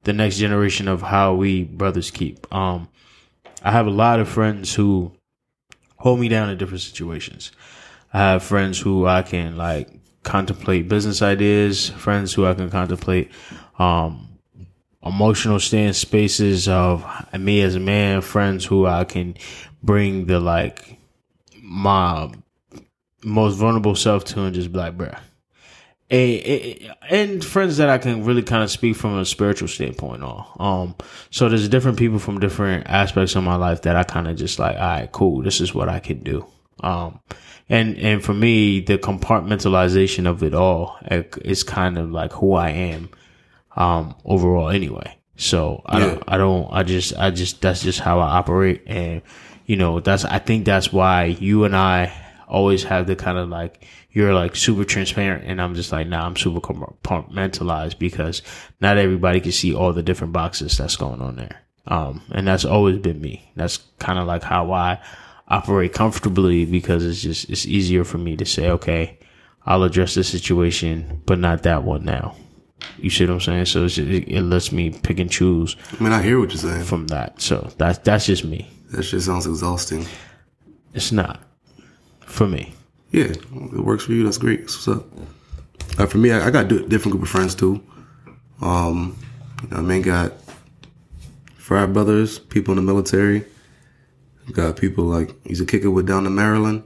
the next generation of how we brothers keep. Um, I have a lot of friends who hold me down in different situations. I have friends who I can like contemplate business ideas, friends who I can contemplate um, emotional stand spaces of me as a man, friends who I can bring the like my most vulnerable self to and just be like, bruh. A, a, and friends that I can really kind of speak from a spiritual standpoint on. Um, so there's different people from different aspects of my life that I kind of just like, all right, cool. This is what I can do. Um, and, and for me, the compartmentalization of it all is kind of like who I am, um, overall anyway. So I Yeah. don't, I don't, I just, I just, that's just how I operate. And, you know, that's, I think that's why you and I always have the kind of like, you're like super transparent and I'm just like, nah, I'm super compartmentalized because not everybody can see all the different boxes that's going on there. Um, and that's always been me. That's kind of like how I operate comfortably because it's just, it's easier for me to say, okay, I'll address the situation, but not that one now. You see what I'm saying? So it's just, it, it lets me pick and choose. I mean, I hear what you're saying. From that. So that's, that's just me. That shit sounds exhausting. It's not for me. Yeah, it works for you. That's great. What's up? Uh, for me, I, I got a different group of friends too. Um, you know, I mean, got frat brothers, people in the military. Got people like used to kick it with down in Maryland.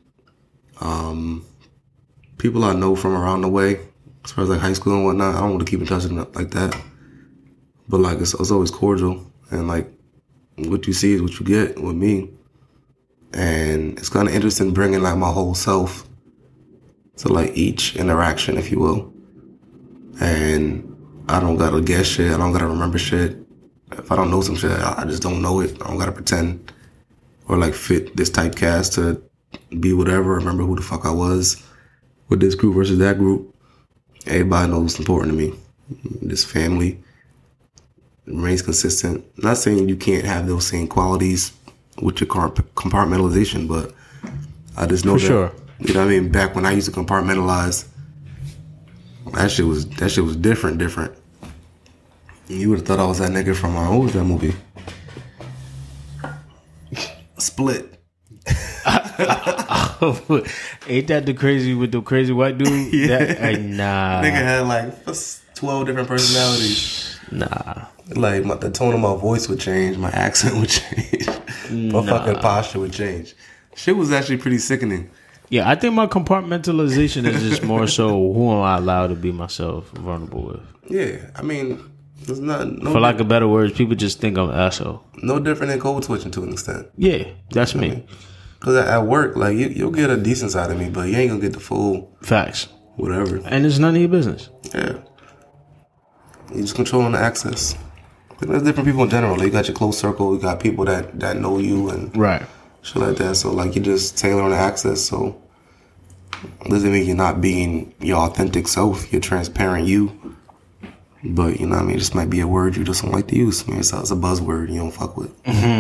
Um, people I know from around the way, as far as like high school and whatnot. I don't want to keep in touch with them like that, but like it's, it's always cordial and like what you see is what you get with me. And it's kind of interesting bringing like my whole self to like each interaction, if you will. And I don't gotta guess shit. I don't gotta remember shit. If I don't know some shit, I just don't know it. I don't gotta pretend or like fit this typecast to be whatever. Remember who the fuck I was with this group versus that group. Everybody knows what's important to me. This family remains consistent. I'm not saying you can't have those same qualities with your compartmentalization, but I just know For that, sure. you know what I mean? Back when I used to compartmentalize, that shit was, that shit was different, different. You would have thought I was that nigga from, uh, what was that movie? Split. Ain't that the crazy with the crazy white dude? Yeah. That, uh, nah. Nigga had like twelve different personalities. Nah. Like my, the tone of my voice would change, my accent would change, my Nah. fucking posture would change. Shit was actually pretty sickening. Yeah, I think my compartmentalization is just more so who am I allowed to be myself vulnerable with. Yeah, I mean, it's not no For lack of better words, people just think I'm an asshole. no different than code switching to an extent. Yeah, that's me. Cause at work, like you, you'll get a decent side of me, but you ain't gonna get the full Facts. whatever. And it's none of your business. Yeah, you just controlling the access. There's different people in general. Like, you got your close circle. You got people that, that know you and Right. shit like that. So like you just tailoring the access. So doesn't mean you're not being your authentic self. You're transparent you. But you know what I mean? It just might be a word you just don't like to use. I mean, it's a, it's a buzzword you don't fuck with.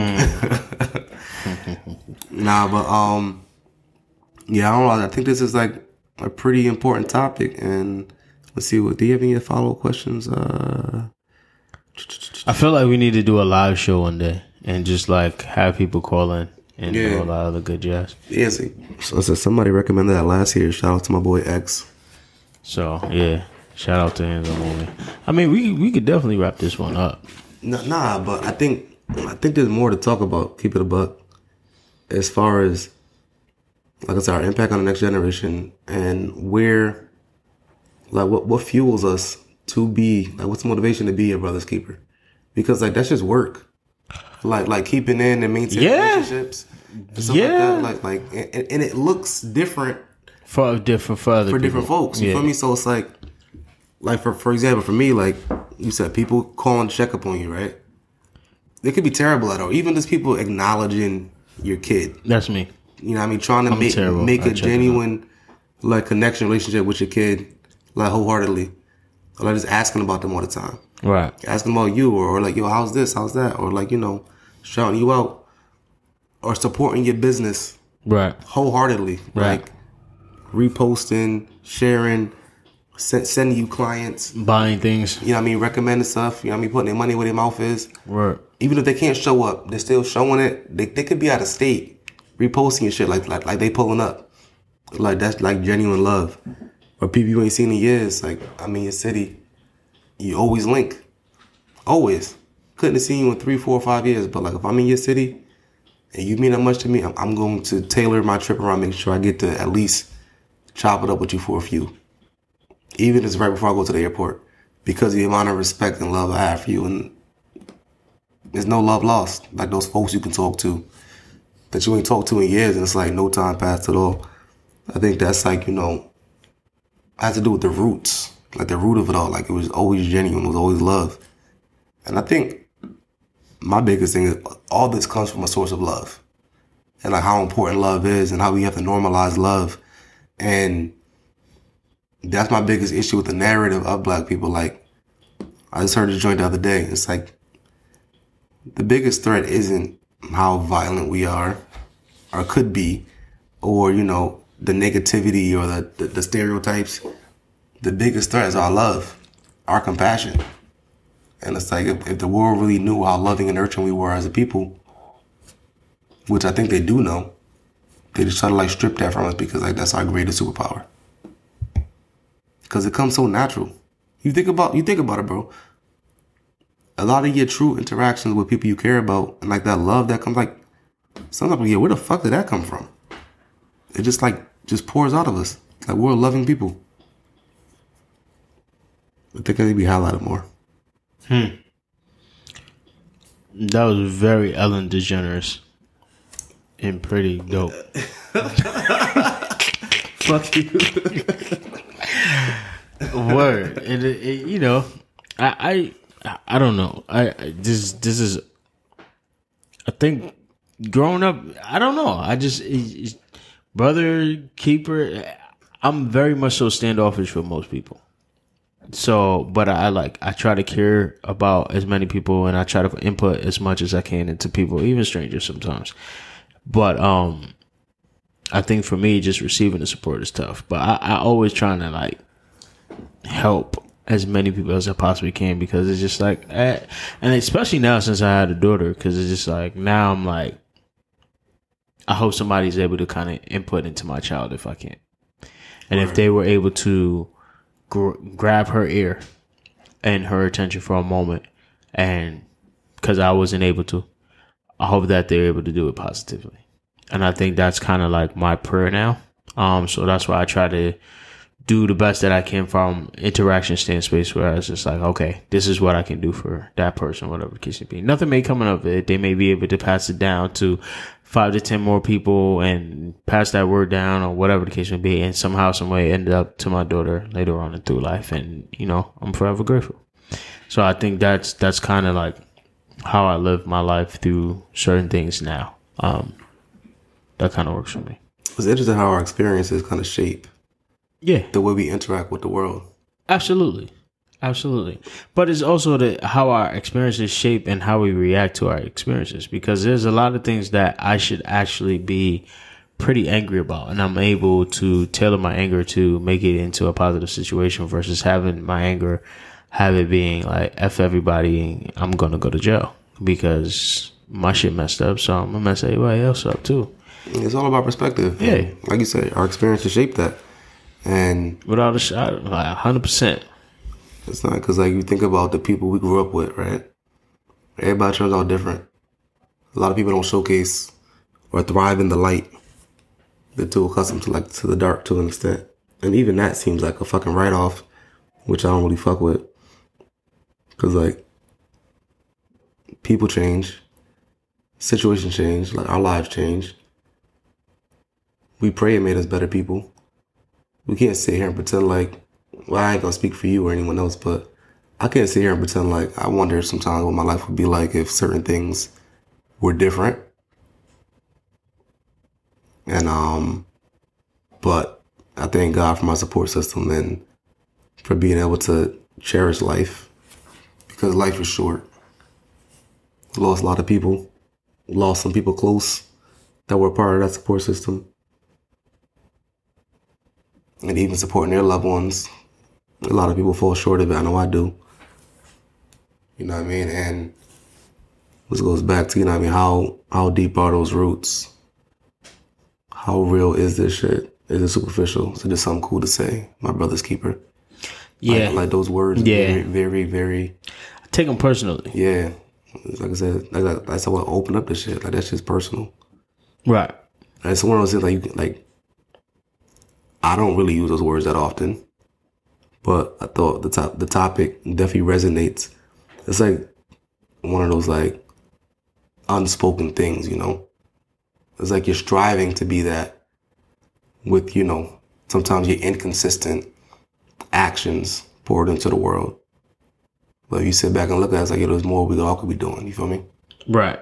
Nah, but um, yeah, I don't know. I think this is like a pretty important topic. And let's see, what do you have any follow up questions? Uh. I feel like we need to do a live show one day and just like have people call in and Yeah. do a lot of the good jazz. Yeah, see. So, so somebody recommended that last year. Shout out to my boy X. So yeah, shout out to him. I mean, we we could definitely wrap this one up. Nah, nah, but I think I think there's more to talk about. Keep it a buck. As far as, like I said, our impact on the next generation and where, like, what what fuels us to be, like, what's the motivation to be a brother's keeper? Because like that's just work. Like like keeping in and maintaining Yeah. relationships. And stuff Yeah. Like that. Like like and, and it looks different For different for other for people. different folks. You Yeah. feel me? So it's like, like for for example, for me, like you said, people calling to check up on you, right? They could be terrible at all. Even just people acknowledging your kid. That's me. You know what I mean? Trying to I'm make terrible. make I a check it genuine like connection relationship with your kid, like wholeheartedly. Or like just asking about them all the time. Right. Asking about you, or, or like, yo, how's this? How's that? Or like, you know, shouting you out. Or supporting your business Right. wholeheartedly. Right. Like reposting, sharing, send, sending you clients, buying things. You know what I mean? Recommending stuff. You know what I mean? Putting their money where their mouth is. Right. Even if they can't show up, they're still showing it. They they could be out of state, reposting and shit like like like they pulling up. Like that's like genuine love. Or people you ain't seen in years. Like I'm in your city, you always link, always. Couldn't have seen you in three, four, or five years. But like if I'm in your city and you mean that much to me, I'm, I'm going to tailor my trip around, make sure I get to at least chop it up with you for a few. Even if it's right before I go to the airport. Because of the amount of respect and love I have for you. And there's no love lost. Like those folks you can talk to that you ain't talked to in years and it's like no time passed at all. I think that's like, you know, has to do with the roots. Like the root of it all. Like it was always genuine. It was always love. And I think my biggest thing is all this comes from a source of love. And like how important love is and how we have to normalize love. And that's my biggest issue with the narrative of black people. Like, I just heard a joint the other day. It's like, the biggest threat isn't how violent we are, or could be, or, you know, the negativity or the, the, the stereotypes. The biggest threat is our love, our compassion. And it's like, if, if the world really knew how loving and nurturing we were as a people, which I think they do know, they just try to, like, strip that from us because, like, that's our greatest superpower. Because it comes so natural. You think about you think about it, bro. A lot of your true interactions with people you care about and like that love that comes like sometimes yeah, where the fuck did that come from? It just like just pours out of us. Like we're loving people. I think I need to be highlighted more. Hmm. That was very Ellen DeGeneres. And pretty dope. Fuck you. Word. And it, it, you know, I, I I don't know. I, I this this is. I think growing up, I don't know. I just it, it, brother keeper. I'm very much so standoffish for most people. So, but I, I like I try to care about as many people, and I try to input as much as I can into people, even strangers sometimes. But um, I think for me, just receiving the support is tough. But I, I always trying to like help as many people as I possibly can because it's just like, eh, and especially now since I had a daughter, because it's just like now I'm like, I hope somebody's able to kind of input into my child if I can, and if they were able to gr- grab her ear and her attention for a moment, and because I wasn't able to, I hope that they're able to do it positively, and I think that's kind of like my prayer now. Um, so that's why I try to do the best that I can from interaction stand space where it's just like, okay, this is what I can do for that person, whatever the case may be. Nothing may come of it. They may be able to pass it down to five to ten more people and pass that word down or whatever the case may be. And somehow, some way end up to my daughter later on in through life. And, you know, I'm forever grateful. So I think that's, that's kind of like how I live my life through certain things now. Um, that kind of works for me. It's interesting how our experiences kind of shape Yeah, the way we interact with the world. Absolutely. Absolutely. But it's also the how our experiences shape and how we react to our experiences, because there's a lot of things that I should actually be pretty angry about, and I'm able to tailor my anger to make it into a positive situation versus having my anger have it being like F everybody, I'm going to go to jail because my shit messed up, so I'm going to mess everybody else up too. It's all about perspective. Yeah. Like you said, our experiences shape that. And without a shot, like one hundred percent. It's not because, like, you think about the people we grew up with, right? Everybody turns out different. A lot of people don't showcase or thrive in the light. They're too accustomed to, like, to the dark to an extent. And even that seems like a fucking write-off, which I don't really fuck with. Because, like, people change. Situations change. Like, our lives change. We pray it made us better people. We can't sit here and pretend like, well, I ain't gonna speak for you or anyone else, but I can't sit here and pretend like I wonder sometimes what my life would be like if certain things were different. And, um, but I thank God for my support system and for being able to cherish life, because life is short. Lost a lot of people, lost some people close that were part of that support system. And even supporting their loved ones A lot of people fall short of it. I know I do. You know what I mean? And this goes back to, you know what I mean, how how deep are those roots? How real is this shit? Is it superficial? Is it just something cool to say? My brother's keeper. Yeah. Like, like those words. Yeah. Very, very, very. I take them personally. Yeah. Like I said, like, that's how I open up this shit. Like, that shit's personal. Right. And it's one of those things, like, you, like, I don't really use those words that often. But I thought the top, the topic definitely resonates. It's like one of those, like, unspoken things, you know? It's like you're striving to be that with, you know, sometimes your inconsistent actions poured into the world. But if you sit back and look at it, it's like, yo, there's more we all could be doing. You feel me? Right.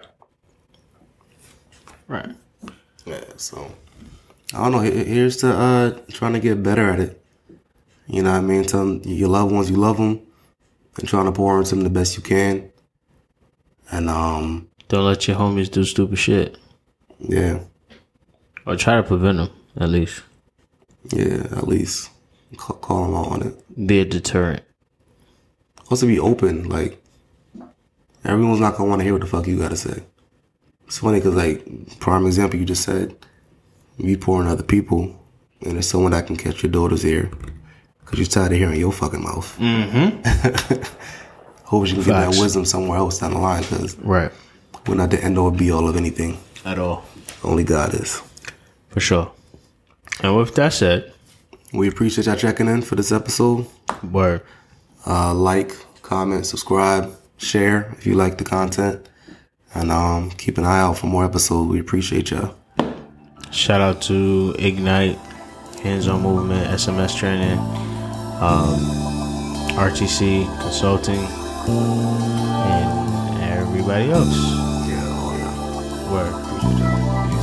Right. Yeah, so, I don't know. Here's to uh, trying to get better at it. You know what I mean? Tell your loved ones you love them and trying to pour into them the best you can. And, um... don't let your homies do stupid shit. Yeah. Or try to prevent them, at least. Yeah, at least. Call, call them out on it. Be a deterrent. Also be open. Like, everyone's not going to want to hear what the fuck you got to say. It's funny because, like, prime example you just said, you pour in other people, and there's someone that can catch your daughter's ear because you're tired of hearing your fucking mouth. Mm-hmm. Hope you can get that wisdom somewhere else down the line because right. we're not the end or be all of anything. At all. Only God is. For sure. And with that said, we appreciate y'all checking in for this episode. Word. Uh, like, comment, subscribe, share if you like the content. And um, keep an eye out for more episodes. We appreciate y'all. Shout out to Ignite, Hands-On Movement, S M S Training, um, R T C Consulting, and everybody else. Yeah, oh yeah. Word. Appreciate y'all.